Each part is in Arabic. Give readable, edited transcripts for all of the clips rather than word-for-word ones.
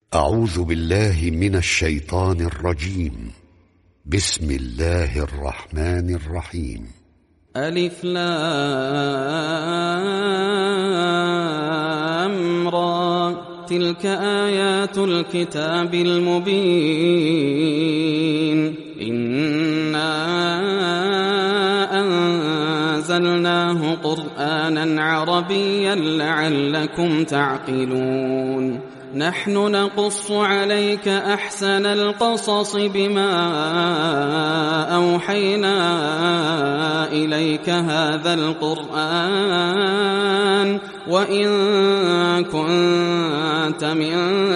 أعوذ بالله من الشيطان الرجيم. بسم الله الرحمن الرحيم. ألف لام را، تلك آيات الكتاب المبين. إنا أنزلناه قرآنا عربيا لعلكم تعقلون. نحن نقص عليك أحسن القصص بما أوحينا إليك هذا القرآن وإن كنت من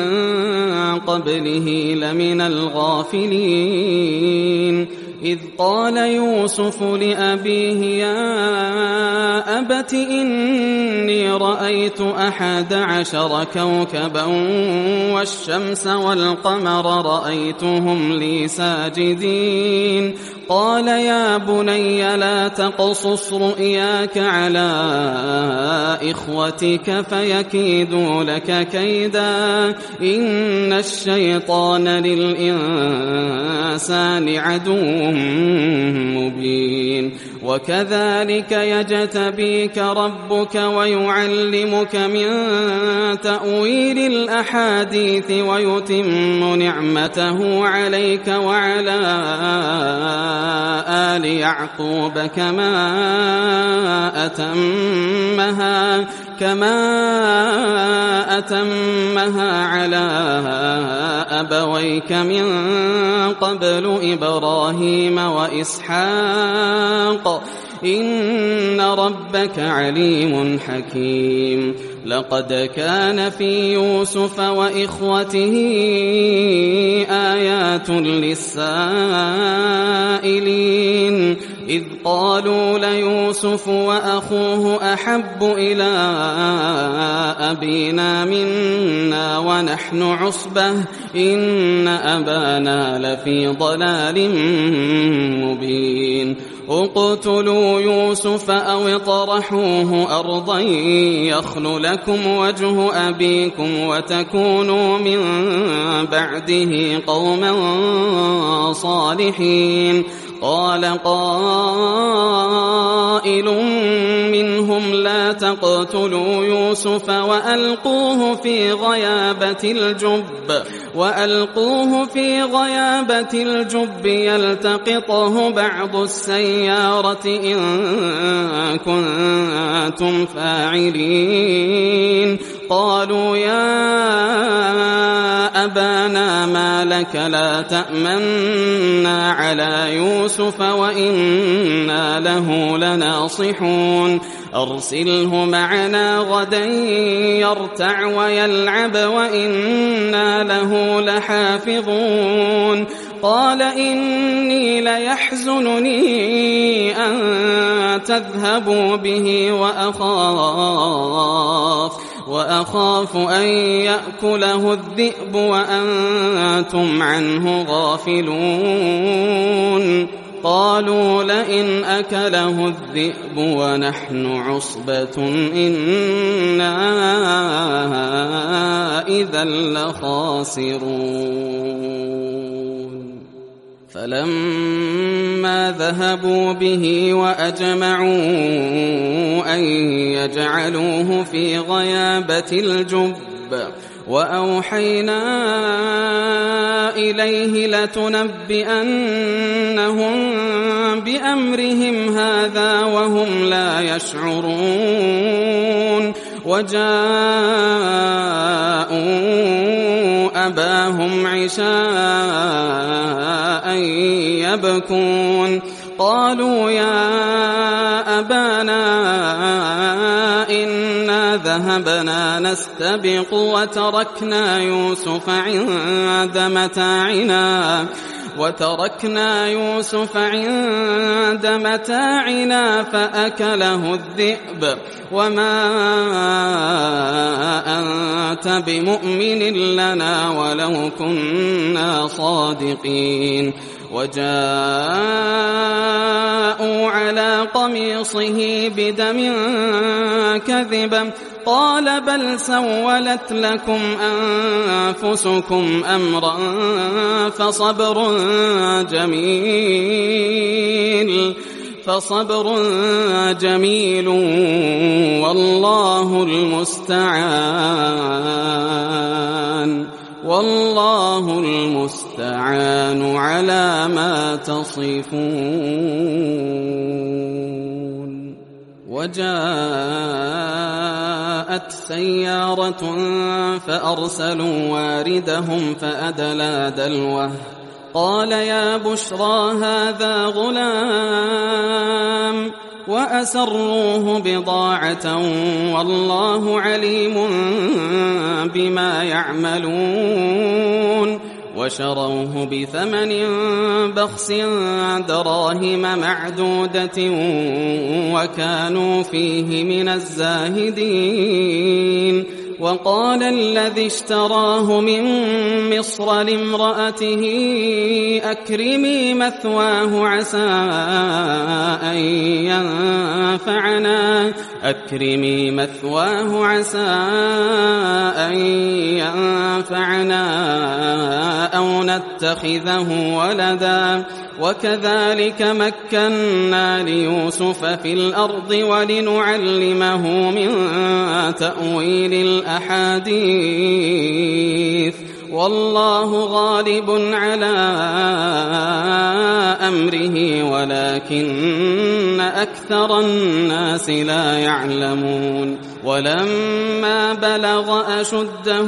قبله لمن الغافلين. إذ قال يوسف لأبيه يا أبت إني رأيت 11 كوكبا والشمس والقمر رأيتهم لي ساجدين. قال يا بني لا تقصص رؤياك على إخوتك فيكيدوا لك كيدا إن الشيطان للإنسان عدو مبين. وكذلك يجتبيك ربك ويعلمك من تأويل الأحاديث ويتم نعمته عليك وعلى آل يعقوب كما أتمها على أبويك من قبل إبراهيم وإسحاق إن ربك عليم حكيم. لقد كان في يوسف وإخوته آيات للسائلين إذ قالوا ليوسف وأخوه أحب إلى أبينا منا ونحن عصبة إن أبانا لفي ضلال مبين. اقتلوا يوسف أو اطرحوه أرضا يخل لكم وجه أبيكم وتكونوا من بعده قوما صالحين. قال قائل منهم لا تقتلوا يوسف وألقوه في غيابة الجب يلتقطه بعض السيارة إن كنتم فاعلين. قالوا يا أبانا ما لك لا تأمنا على يوسف وإنا له لناصحون. أرسله معنا غدا يرتع ويلعب وإنا له لحافظون. قال إني ليحزنني أن تذهبوا به وأخاف أن يأكله الذئب وأنتم عنه غافلون. قالوا لئن أكله الذئب ونحن عصبة إنا إذا لخاسرون. فلما ذهبوا به وأجمعوا أن يجعلوه في غيابة الجب وأوحينا إليه لتنبئنهم بأمرهم هذا وهم لا يشعرون. وجاءوا أباهم عشاء يبكون. قالوا يا أبانا إنا ذهبنا نستبق وتركنا يوسف عند متاعنا فأكله الذئب وما أنت بمؤمن لنا ولو كنا صادقين. وجاءوا على قميصه بدم كذب قال بل سولت لكم أنفسكم أمرا فصبر جميل والله المستعان على ما تصفون. وجاءت سيارة فأرسلوا واردهم فأدلى دلوه قال يا بشرى هذا غلام وأسروه بضاعة والله عليم بما يعملون وشروه بثمن بخس دراهم معدودة وكانوا فيه من الزاهدين. وقال الذي اشتراه من مصر لامرأته أكرمي مثواه عسى أن ينفعنا أو نتخذه ولدا وكذلك مكنا ليوسف في الأرض ولنعلمه من تأويل الأحاديث والله غالب على أمره ولكن أكثر الناس لا يعلمون. ولما بلغ أشده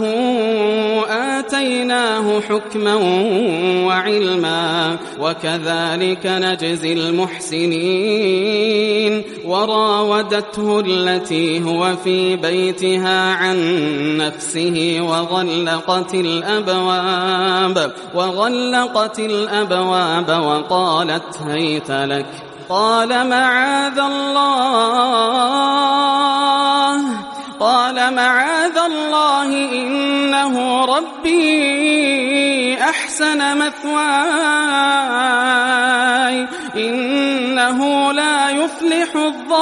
آتيناه حكما وعلما وكذلك نجزي المحسنين. وراودته التي هو في بيتها عن نفسه وغلقت الأبواب وقالت هيت لك قال معاذ الله إنه ربي أحسن مثواي إنه لا يفلح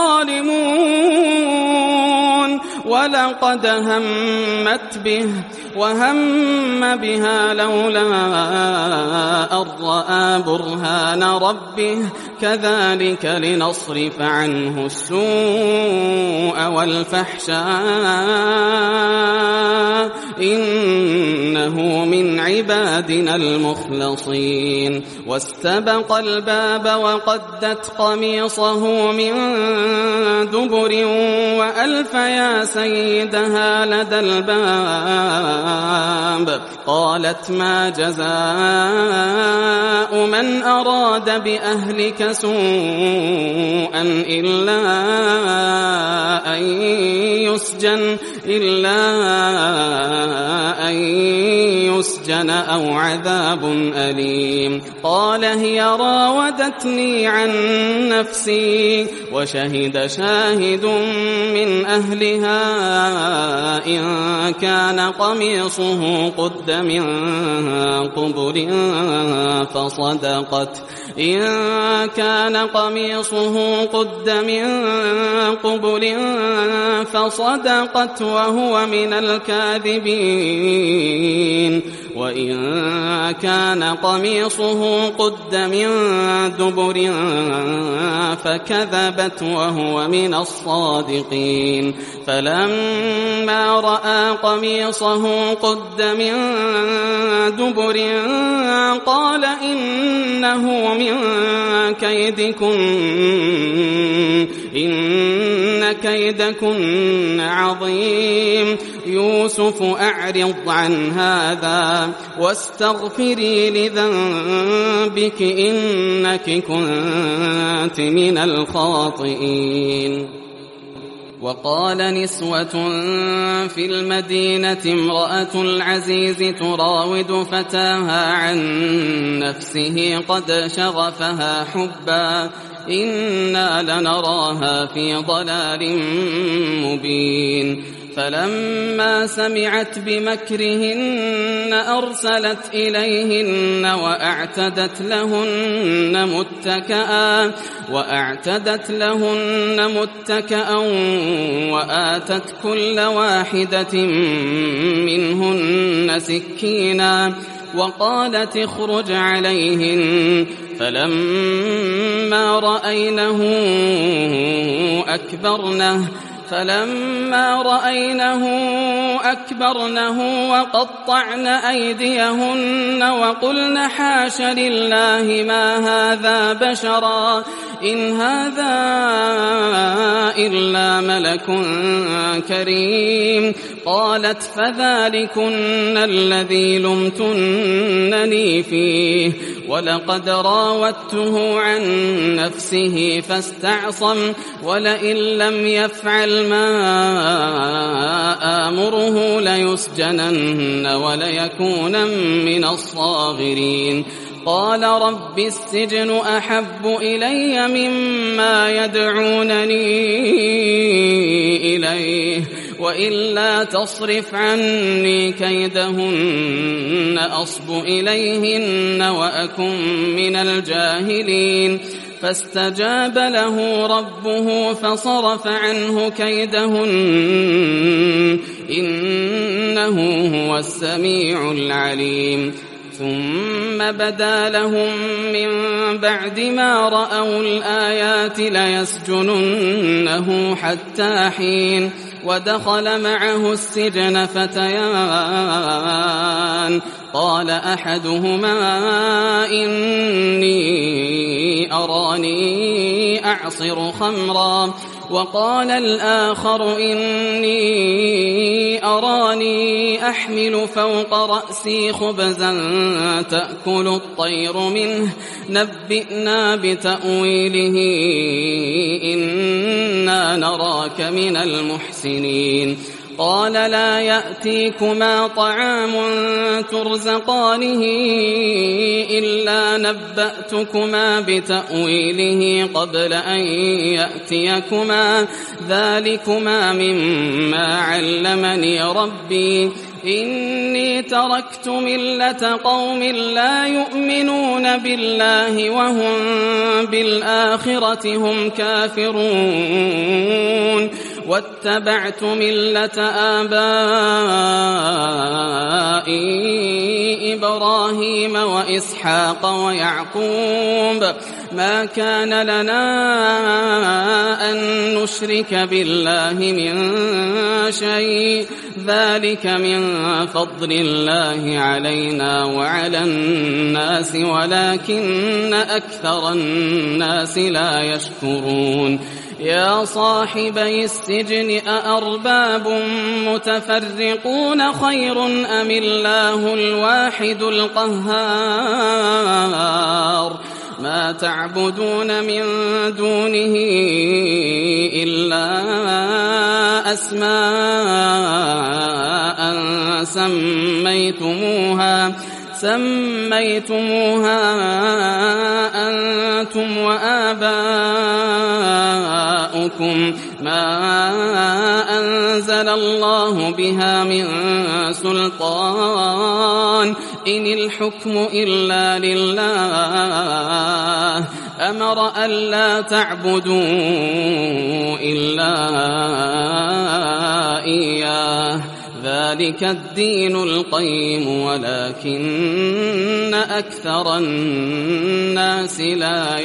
الظالمون. ولقد همت به وهم بها لولا أن رأى برهان ربه كذلك لنصرف عنه السوء والفحشاء إنه من عبادنا المخلصين. واستبق الباب وقدت قميصه من دبر وألف يا سيدها لدى الباب قالت ما جزاء من أراد بأهلك سوءا إلا أن يسجن أو عذاب أليم. قال هي راودتني عن نفسي وشهد شاهد من أهلها إن كان قميصه قد من قبل فصدقت وهو من الكاذبين وإن كان قميصه قد من دبر فكذبت وهو من الصادقين. فلما رأى قميصه قد من دبر قال إنه من كيدكن إن كيدكن عظيم. يوسف أعرض عن هذا واستغفري لذنبك إنك كنت من الخاطئين. وقال نسوة في المدينة امرأة العزيز تراود فتاها عن نفسه قد شغفها حبا إنا لنراها في ضلال مبين. فلما سمعت بمكرهن أرسلت إليهن وأعتدت لهن متكأ وآتت كل واحدة منهن سكينا وقالت اخرج عليهن فلما رأينه أكبرنه وقطعن أيديهن وقلن حاش لله ما هذا بشرا إن هذا إلا ملك كريم قالت فذلكن الذي لمتنني فيه ولقد راودته عن نفسه فاستعصم ولئن لم يفعل ما آمره ليسجنن وليكون من الصاغرين قال رب السجن أحب إلي مما يدعونني إليه وإلا تصرف عني كيدهن أصب إليهن وأكن من الجاهلين فاستجاب له ربه فصرف عنه كيدهن إنه هو السميع العليم ثم بدا لهم من بعد ما رأوا الآيات ليسجننه حتى حين ودخل معه السجن فتيان قال أحدهما إني أراني أعصر خمرا وقال الآخر إني أراني أحمل فوق رأسي خبزا تأكل الطير منه نبئنا بتأويله إنا نراك من المحسنين قال لا يأتيكما طعام ترزقانه إلا نبأتكما بتأويله قبل أن يأتيكما ذلكما مما علمني ربي إني تركت ملة قوم لا يؤمنون بالله وهم بالآخرة هم كافرون واتبعت ملة آبائي إبراهيم وإسحاق ويعقوب ما كان لنا أن نشرك بالله من شيء ذلك من فضل الله علينا وعلى الناس ولكن أكثر الناس لا يشكرون يا صاحبي السجن أأرباب متفرقون خير أم الله الواحد القهار ما تعبدون من دونه إلا أسماء سميتموها أنتم وآباؤكم ما أنزل الله بها من سلطان إن الحكم إلا لله أمر ألا تعبدوا إلا إياه ذلك الدين القيم ولكن أكثر الناس لا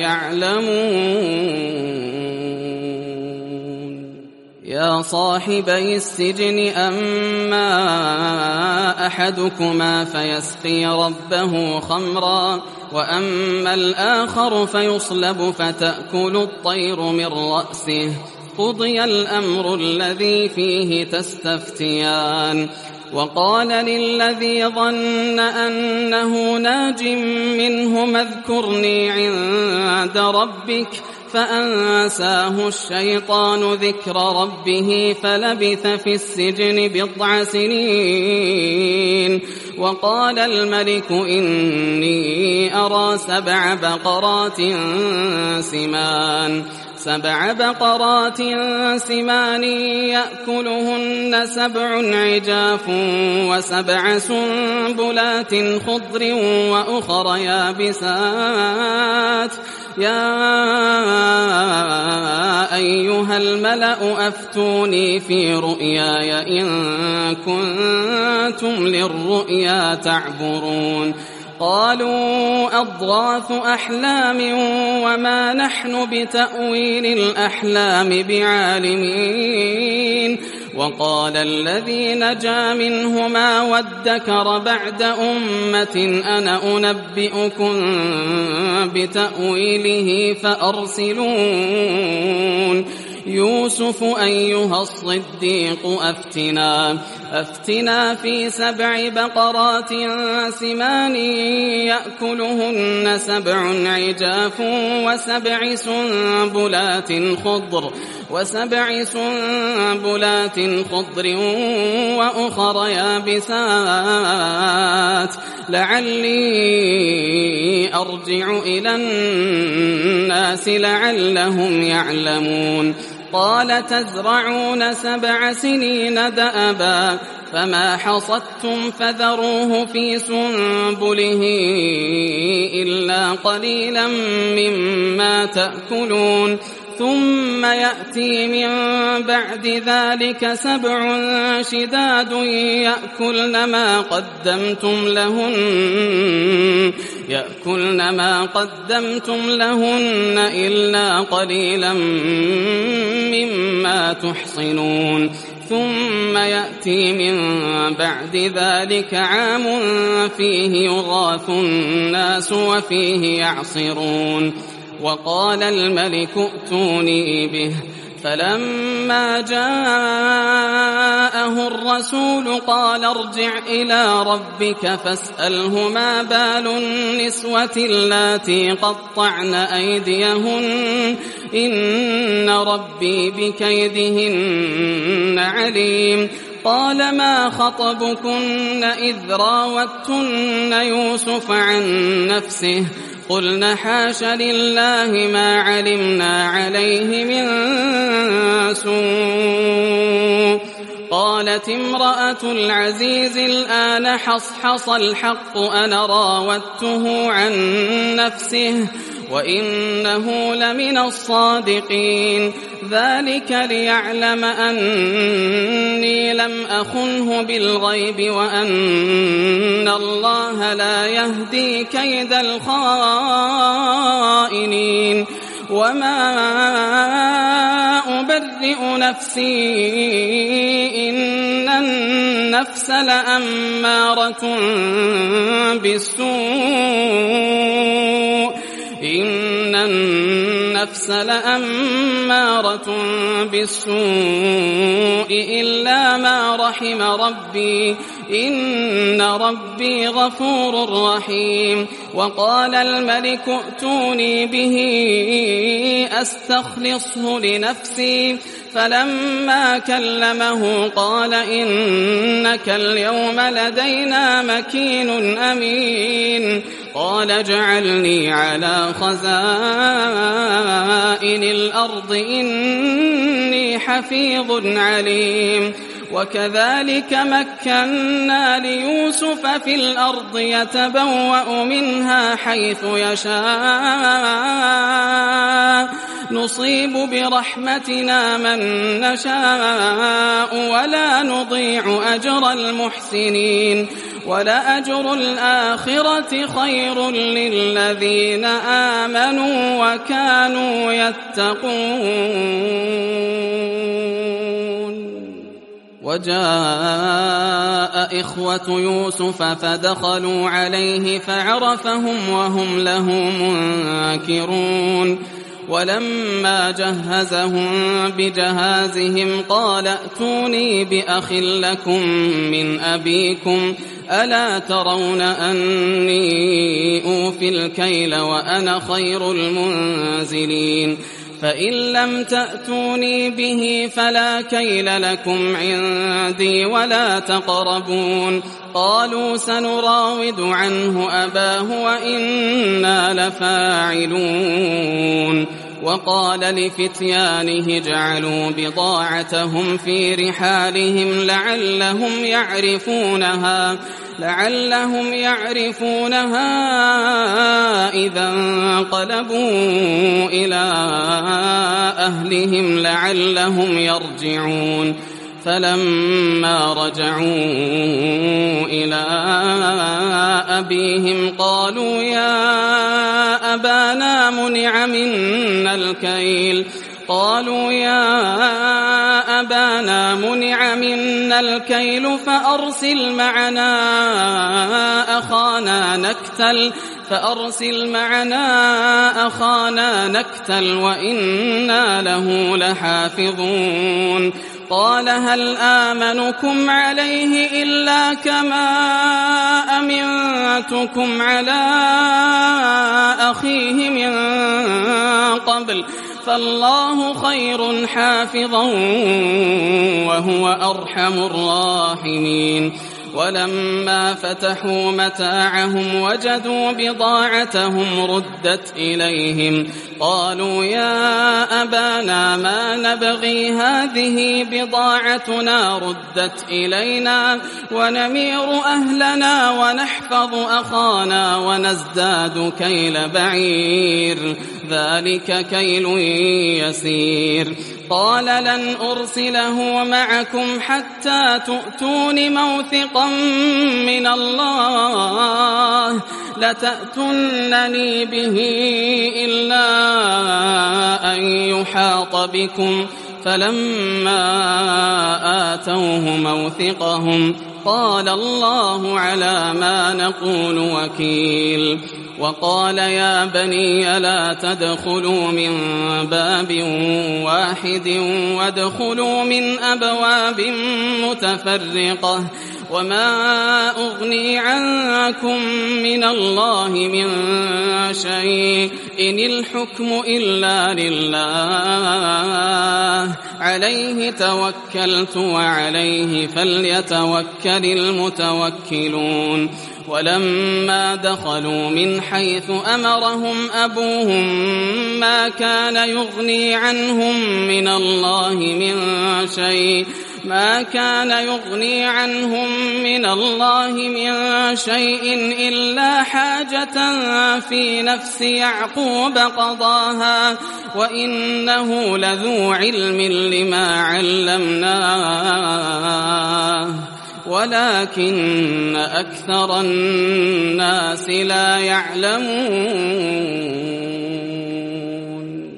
يعلمون يا صاحبي السجن أما أحدكما فيسقي ربه خمرا وأما الآخر فيصلب فتأكل الطير من رأسه قضي الأمر الذي فيه تستفتيان وقال للذي ظن أنه ناج منهم اذكرني عند ربك فأنساه الشيطان ذكر ربه فلبث في السجن 9 سنين وقال الملك إني أرى 7 بقرات سمان 7 بقرات سمان يأكلهن 7 عجاف و7 سنبلات خضر وأخر يابسات يا أيها الملأ أفتوني في رؤياي إن كنتم للرؤيا تعبرون قالوا أضغاث أحلام وما نحن بتأويل الأحلام بعالمين وقال الذي نجا منهما وادكر بعد أمة أنا أنبئكم بتأويله فأرسلون يوسف أيها الصديق أفتنا في 7 بقرات سمان يأكلهن 7 عجاف و7 سنبلات خضر وأخر يابسات لعلي أرجع إلى الناس لعلهم يعلمون قال تزرعون 7 سنين دأبا فما حصدتم فذروه في سنبله إلا قليلا مما تأكلون ثم يأتي من بعد ذلك 7 شداد يأكلن ما قدمتم لهن إلا قليلا مما تحصنون ثم يأتي من بعد ذلك عام فيه يغاث الناس وفيه يعصرون وقال الملك ائتوني به فلما جاءه الرسول قال ارجع إلى ربك فاسأله ما بال النسوة اللاتي قطعن أيديهن إن ربي بكيدهن عليم قال ما خطبكن إذ راوتن يوسف عن نفسه قلنا حاش لله ما علمنا عليه من سوء قالت امرأة العزيز الآن حصحص الحق أنا راودته عن نفسه وإنه لمن الصادقين ذلك ليعلم أني لم أخنه بالغيب وأن الله لا يهدي كيد الخائنين وما أبرئ نفسي إن النفس لأمارة بالسوء إلا ما رحم ربي إن ربي غفور رحيم وقال الملك ائتوني به أستخلصه لنفسي فلما كلمه قال إنك اليوم لدينا مكين أمين قال اجعلني على خزائن الأرض إني حفيظ عليم وكذلك مكنا ليوسف في الأرض يتبوأ منها حيث يشاء نصيب برحمتنا من نشاء ولا نضيع أجر المحسنين ولأجر الآخرة خير للذين آمنوا وكانوا يتقون وجاء إخوة يوسف فدخلوا عليه فعرفهم وهم له منكرون ولما جهزهم بجهازهم قال ائتوني بأخ لكم من أبيكم ألا ترون أني أوفي الكيل وأنا خير المنزلين فإن لم تأتوني به فلا كيل لكم عندي ولا تقربون قالوا سنراود عنه أباه وإنا لفاعلون وقال لفتيانه جعلوا بضاعتهم في رحالهم لعلهم يعرفونها إذا انقلبوا إلى أهلهم لعلهم يرجعون فلما رجعوا إلى أبيهم قالوا يا أبانا منع منا الكيل فأرسل معنا أخانا نكتل وإنا له لحافظون قال هل آمنكم عليه إلا كما أمنتكم على أخيه من قبل فالله خير حافظا وهو أرحم الراحمين ولما فتحوا متاعهم وجدوا بضاعتهم ردت إليهم قالوا يا أبانا ما نبغي هذه بضاعتنا ردت إلينا ونمير أهلنا ونحفظ أخانا ونزداد كيل بعير ذلك كيل يسير قال لن أرسله معكم حتى تؤتون موثقا من الله لتأتونني به إلا أن يحاط بكم فلما آتوه موثقهم قال الله على ما نقول وكيل وقال يا بني لا تدخلوا من باب واحد وادخلوا من أبواب متفرقة وما أغني عنكم من الله من شيء إن الحكم إلا لله عليه توكلت وعليه فليتوكل المتوكلون ولما دخلوا من حيث أمرهم أبوهم ما كان يغني عنهم من الله من شيء إلا حاجة في نفس يعقوب قضاها وإنه لذو علم لما علمناه ولكن أكثر الناس لا يعلمون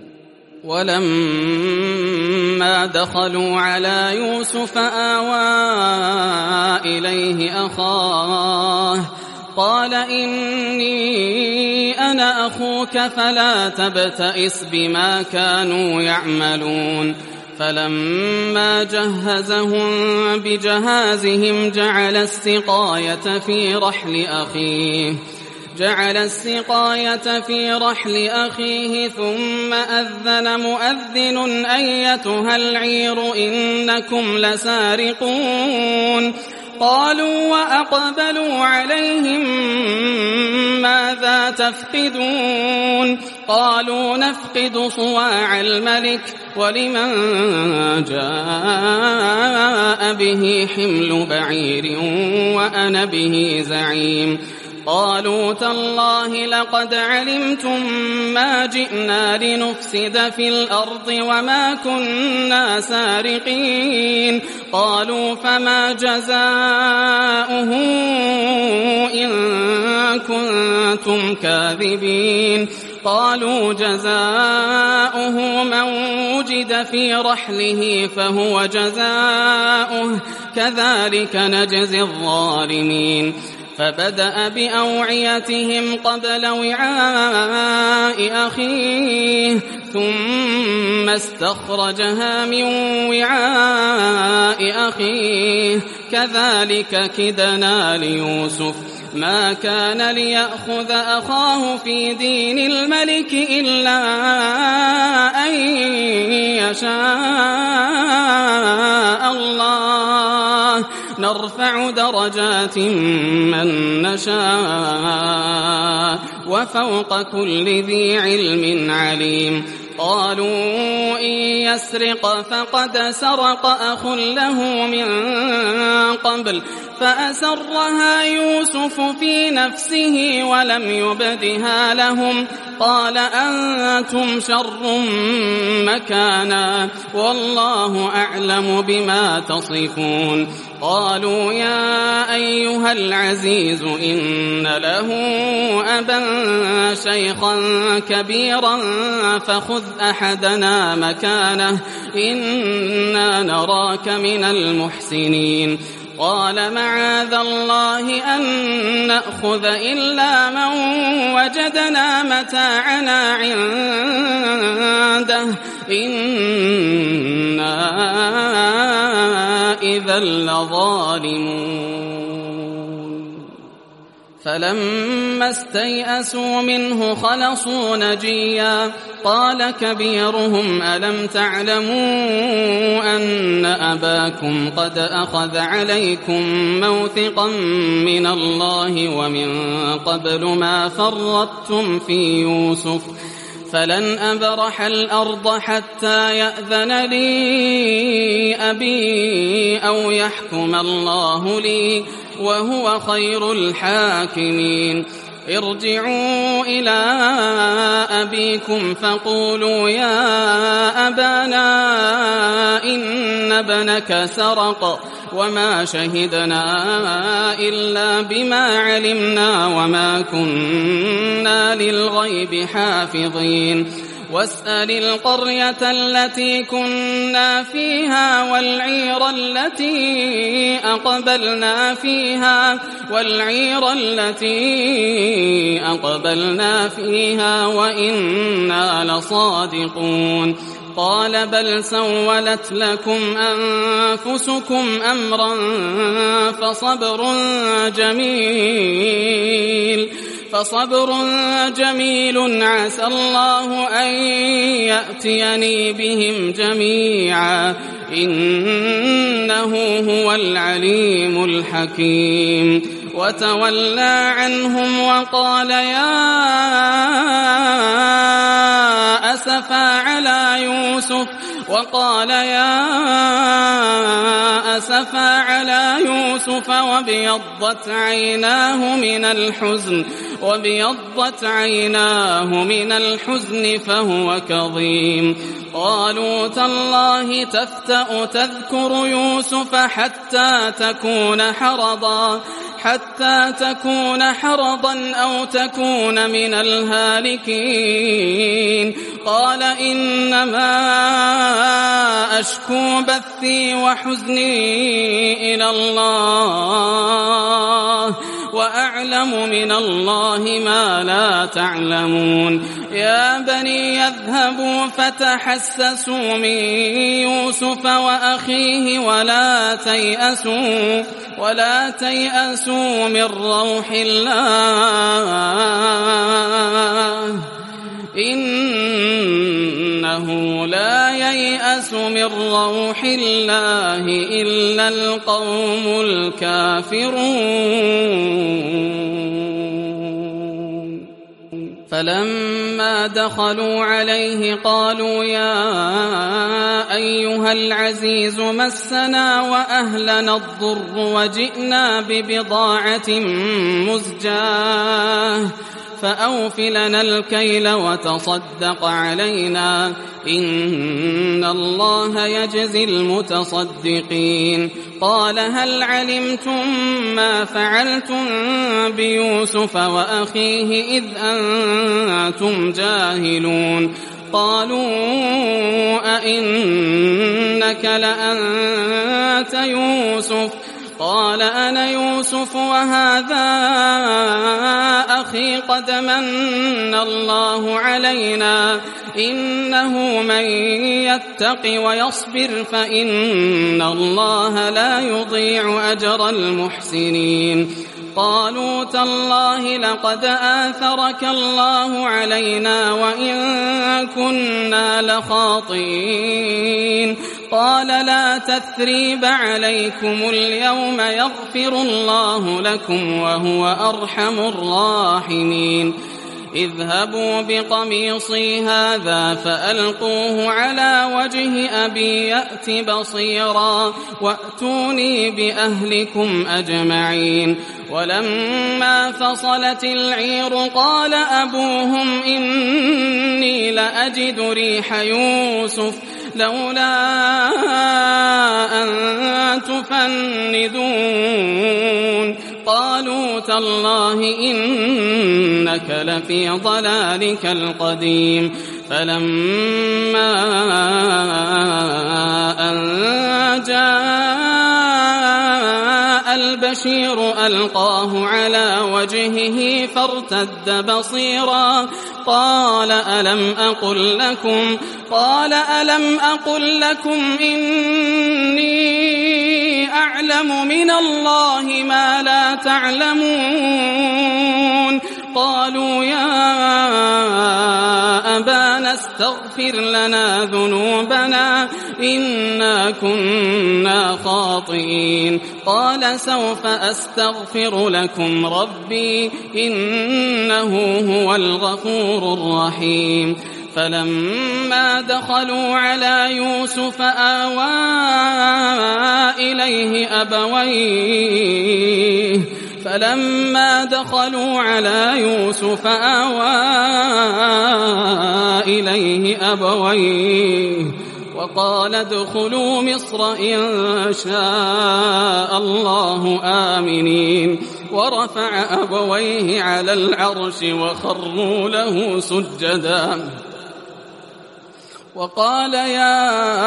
ولما دخلوا على يوسف آوى إليه أخاه قال إني أنا أخوك فلا تبتئس بما كانوا يعملون فلما جهزهم بجهازهم جعل السقاية في رحل أخيه ثم أذن مؤذن أيتها العير إنكم لسارقون قالوا وأقبلوا عليهم ماذا تفقدون قالوا نفقد صواع الملك ولمن جاء به حمل بعير وأنا به زعيم قالوا تالله لقد علمتم ما جئنا لنفسد في الأرض وما كنا سارقين قالوا فما جزاؤه إن كنتم كاذبين قالوا جزاؤه من وجد في رحله فهو جزاؤه كذلك نجزي الظالمين فبدأ بأوعيتهم قبل وعاء أخيه ثم استخرجها من وعاء أخيه كذلك كدنا ليوسف ما كان ليأخذ أخاه في دين الملك إلا أن يشاء الله نرفع درجات من نشاء وفوق كل ذي علم عليم قالوا إن يسرق فقد سرق أخ له من قبل فأسرها يوسف في نفسه ولم يبدها لهم قال أنتم شر مكانا والله أعلم بما تصفون قالوا يا أيها العزيز إن له أبا شيخا كبيرا فخذ أحدنا مكانه إنا نراك من المحسنين قال معاذ الله أن نأخذ إلا من وجدنا متاعنا عنده إنا إذا لظالمون فلما استيئسوا منه خلصوا نجيا قال كبيرهم ألم تعلموا أن أباكم قد أخذ عليكم موثقا من الله ومن قبل ما فرطتم في يوسف فلن أبرح الأرض حتى يأذن لي أبي أو يحكم الله لي وهو خير الحاكمين ارجعوا إلى أبيكم فقولوا يا أبانا إن ابنك سرق وما شهدنا إلا بما علمنا وما كنا للغيب حافظين واسأل القرية التي كنا فيها والعير التي أقبلنا فيها وإنا لصادقون قال بل سولت لكم أنفسكم أمرا فصبر جميل عسى الله أن يأتيني بهم جميعا إنه هو العليم الحكيم وتولى عنهم وقال يا أسفا على يوسف وابيضت عيناه من الحزن فهو كظيم قالوا تالله تفتأ تذكر يوسف حتى تكون حرضا أو تكون من الهالكين قال إنما أشكو بثي وحزني إلى الله وأعلم من الله ما لا تعلمون يا بني يذهبوا فتحسسوا من يوسف وأخيه ولا تيأسوا من روح الله إنه لا ييأس من روح الله إلا القوم الكافرون فلما دخلوا عليه قالوا يا أيها العزيز مسنا وأهلنا الضر وجئنا ببضاعة مزجاة فأوف لنا الكيل وتصدق علينا إن الله يجزي المتصدقين قال هل علمتم ما فعلتم بيوسف وأخيه إذ أنتم جاهلون قالوا أئنك لأنت يوسف قال أنا يوسف وهذا أخي قد من الله علينا إنه من يتق ويصبر فإن الله لا يضيع أجر المحسنين قالوا تالله لقد آثرك الله علينا وإن كنا لخاطئين قال لا تثريب عليكم اليوم يغفر الله لكم وهو أرحم الراحمين اذهبوا بقميصي هذا فألقوه على وجه أبي يأت بصيرا وأتوني بأهلكم أجمعين. ولما فصلت العير قال أبوهم إني لأجد ريح يوسف لولا أن تفندون. قالوا تالله إنك لفي ضلالك القديم. فلما أن جاء البشير ألقاه على وجهه فارتد بصيرا قال ألم أقل لكم إني أعلم من الله ما لا تعلمون. قالوا يا أبانا استغفر لنا ذنوبنا إنا كنا خاطئين. قال سوف أستغفر لكم ربي إنه هو الغفور الرحيم. فلما دخلوا على يوسف آوى إليه أبويه وقال ادخلوا مصر إن شاء الله آمنين. ورفع أبويه على العرش وخروا له سجدا وقال يا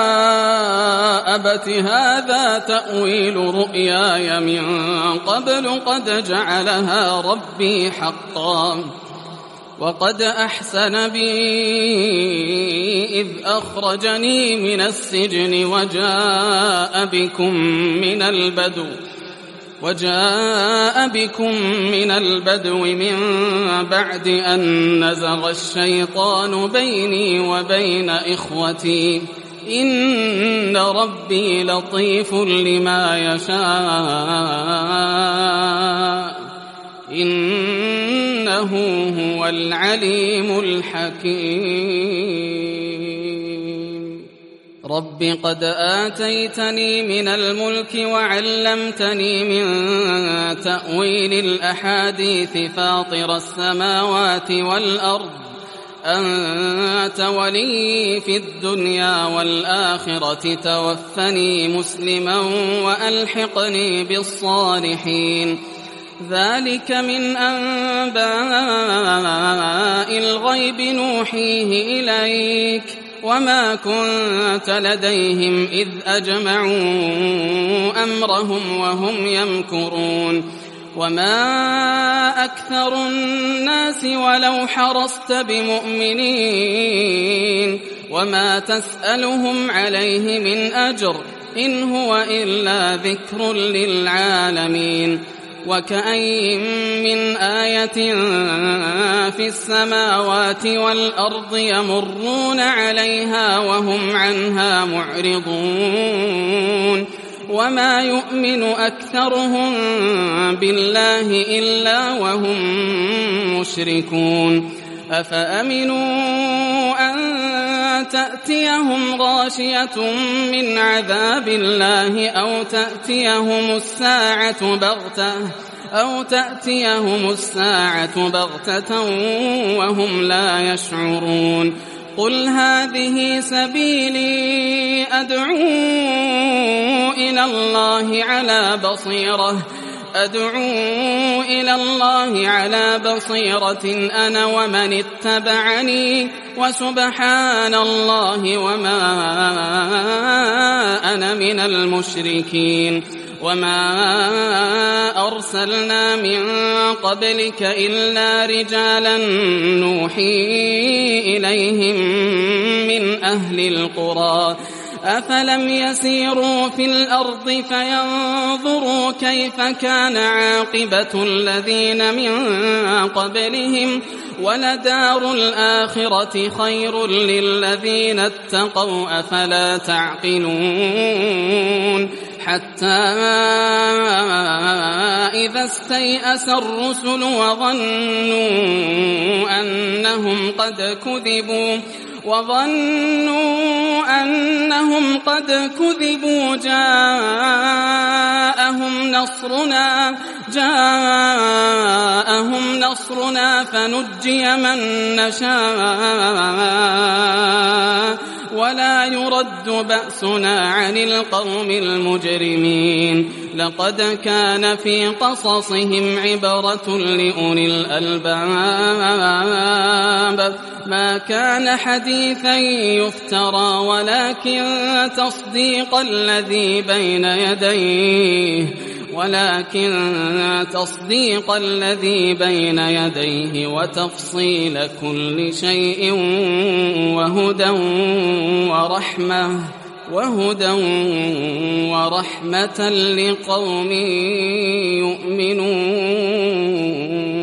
أبت هذا تأويل رؤياي من قبل قد جعلها ربي حقا وقد أحسن بي إذ أخرجني من السجن وجاء بكم من البدو من بعد أن نزغ الشيطان بيني وبين إخوتي إن ربي لطيف لما يشاء إنه هو العليم الحكيم. رب قد آتيتني من الملك وعلمتني من تأويل الأحاديث فاطر السماوات والأرض أنت ولي في الدنيا والآخرة توفني مسلما وألحقني بالصالحين. ذلك من أنباء الغيب نوحيه إليك وما كنت لديهم إذ أجمعوا أمرهم وهم يمكرون. وما أكثر الناس ولو حرصت بمؤمنين وما تسألهم عليه من أجر إن هو إلا ذكر للعالمين. وكأين من آية في السماوات والأرض يمرون عليها وهم عنها معرضون وما يؤمن أكثرهم بالله إلا وهم مشركون. أفأمنوا أن تأتيهم غاشية من عذاب الله أو تأتيهم الساعة بغتة وهم لا يشعرون. قل هذه سبيلي أدعو إلى الله على بصيرة أنا ومن اتبعني وسبحان الله وما أنا من المشركين. وما أرسلنا من قبلك إلا رجالا نوحي إليهم من أهل القرى أفلم يسيروا في الأرض فينظروا كيف كان عاقبة الذين من قبلهم ولدار الآخرة خير للذين اتقوا أفلا تعقلون. حتى إذا استيأس الرسل وظنوا أنهم قد كذبوا جاءهم نصرنا فنجي من نشاء ولا يرد بأسنا عن القوم المجرمين. لقد كان في قصصهم عبرة لأولي الألباب ما كان حديثا يفترى ولكن تصديق الذي بين يديه وتفصيل كل شيء وهدى ورحمة لقوم يؤمنون.